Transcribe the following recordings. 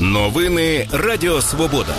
Новини Радіо Свобода.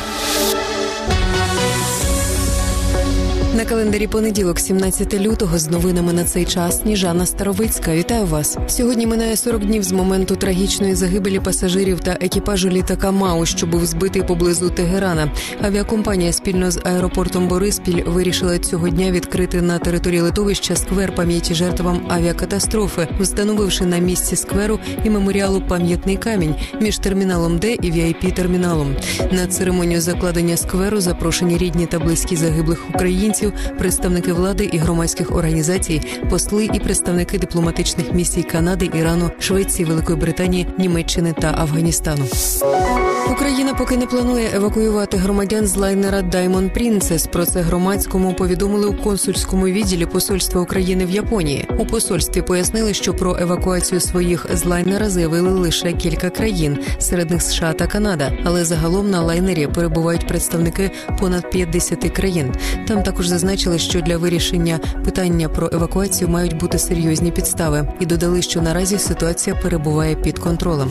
На календарі понеділок, 17 лютого, з новинами на цей час Сніжана Старовицька. Вітаю вас. Сьогодні минає 40 днів з моменту трагічної загибелі пасажирів та екіпажу літака МАУ, що був збитий поблизу Тегерана. Авіакомпанія спільно з аеропортом Бориспіль вирішила цього дня відкрити на території литовища сквер пам'яті жертвам авіакатастрофи, встановивши на місці скверу і меморіалу пам'ятний камінь між терміналом Д і VIP-терміналом. На церемонію закладення скверу запрошені рідні та близькі загиблих українців, представники влади і громадських організацій, посли і представники дипломатичних місій Канади, Ірану, Швеції, Великої Британії, Німеччини та Афганістану. Україна поки не планує евакуювати громадян з лайнера Diamond Princess. Про це громадському повідомили у консульському відділі Посольства України в Японії. У посольстві пояснили, що про евакуацію своїх з лайнера заявили лише кілька країн, серед них США та Канада. Але загалом на лайнері перебувають представники понад 50 країн. Там також зазначили, що для вирішення питання про евакуацію мають бути серйозні підстави. І додали, що наразі ситуація перебуває під контролем.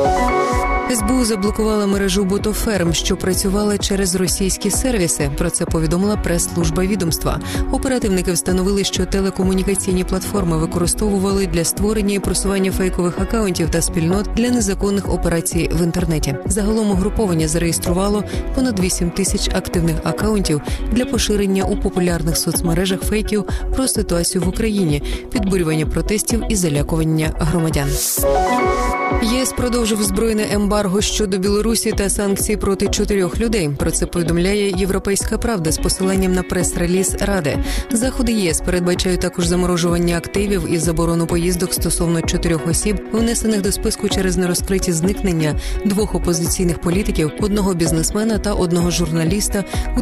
СБУ заблокувала мережу ботоферм, що працювали через російські сервіси. Про це повідомила прес-служба відомства. Оперативники встановили, що телекомунікаційні платформи використовували для створення і просування фейкових акаунтів та спільнот для незаконних операцій в інтернеті. Загалом угруповання зареєструвало понад 8 тисяч активних акаунтів для поширення у популярних соцмережах фейків про ситуацію в Україні, підбурювання протестів і залякування громадян. ЄС продовжив збройне ембарго щодо Білорусі та санкції проти 4 людей. Про це повідомляє «Європейська правда» з посиланням на прес-реліз Ради. Заходи ЄС передбачають також заморожування активів і заборону поїздок стосовно 4 осіб, внесених до списку через нерозкриті зникнення 2 опозиційних політиків, 1 бізнесмена та 1 журналіста у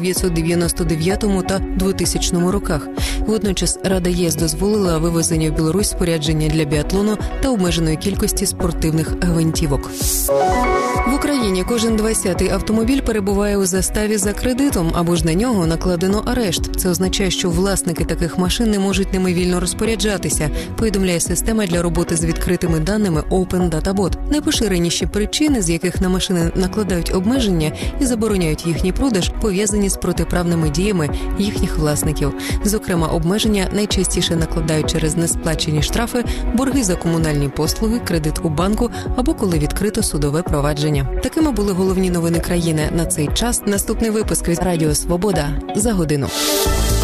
1999 та 2000 роках. Водночас Рада ЄС дозволила вивезення в Білорусь спорядження для біатлону та обмеженої кількості спортивних гвинтівок. В Україні кожен 20-й автомобіль перебуває у заставі за кредитом, або ж на нього накладено арешт. Це означає, що власники таких машин не можуть ними вільно розпоряджатися, повідомляє система для роботи з відкритими даними Open Data Bot. Найпоширеніші причини, з яких на машини накладають обмеження і забороняють їхній продаж, пов'язані з протиправними діями їхніх власників. Зокрема, обмеження найчастіше накладають через несплачені штрафи, борги за комунальні послуги, кредит у банку або коли відкрито судове провадження. Такими були головні новини країни на цей час. Наступний випуск від Радіо Свобода за годину.